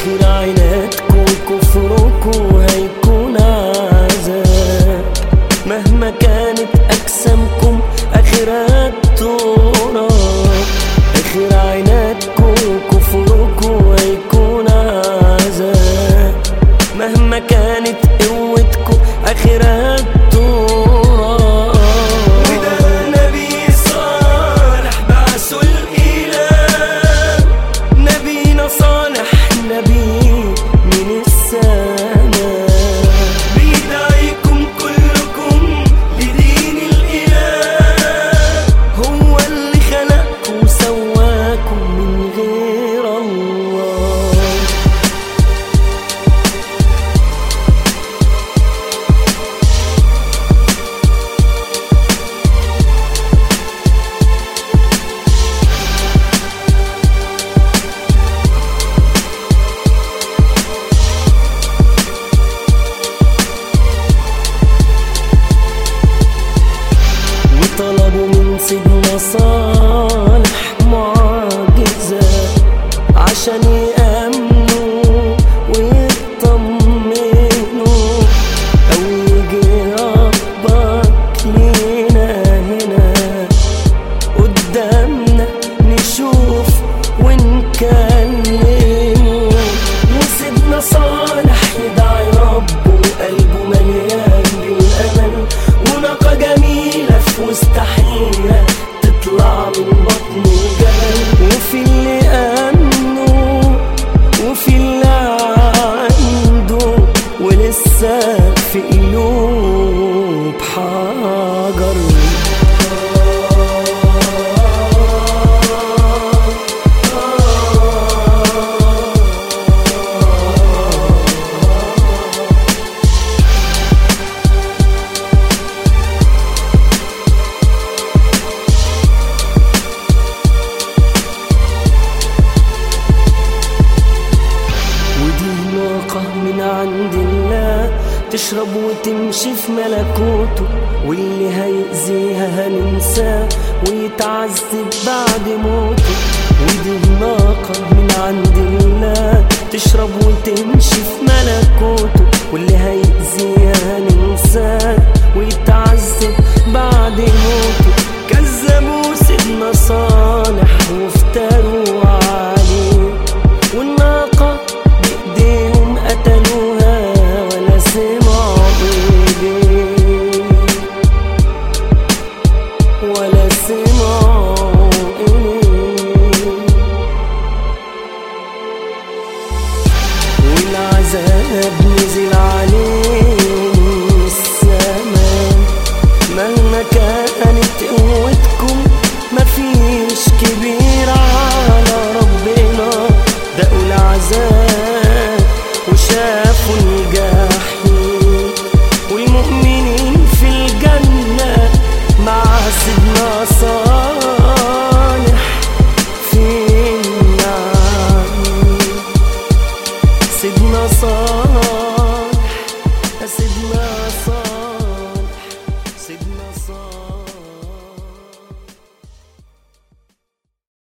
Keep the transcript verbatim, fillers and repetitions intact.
آخر عنادكم كفركم هيكون عذاب، مهما كانت أجسامكم آخرها التراب. آخر عنادكم كفركم هيكون عذاب، مهما كانت قوتكم آخرها التراب. وده نبي صالح بعثه الإله، نبينا صالح نبي من السماء، بيدعيكم كلكم لدين الإله، هو اللي خلقكم وسواكم من غير الله. طلبوا من سيدنا صالح معجزة عشان يأمنوا ويطمنوا، أو يجي ربك لينا هنا قدامنا نشوف ونكلمه. وسيدنا صالح يدعي ربه وقلبه مليان بالأمل، وناقة جميلة في وسط حيرة تطلع من بطن الجبل. وفي اللي أمنه وفي اللي عنده، ولسه في قلوب حجر. من عند الله تشرب وتمشي في ملكوته، واللي هيأذيها هننساه ويتعذب بعد موته. ودي ناقة من عند الله تشرب وتمشي في ملكوته، واللي هيأذيها هننساه ويتعذب بعد موته. كذبوا سيدنا صالح وافتروا عليه، والناقة بإيديهم قتلوها ولا سمعوا إليه، ولا سمعوا إليه. والعذاب نزل عليه من السماء، مهما كانت قوتكم مفيش كبير على ربنا، دقوا العذاب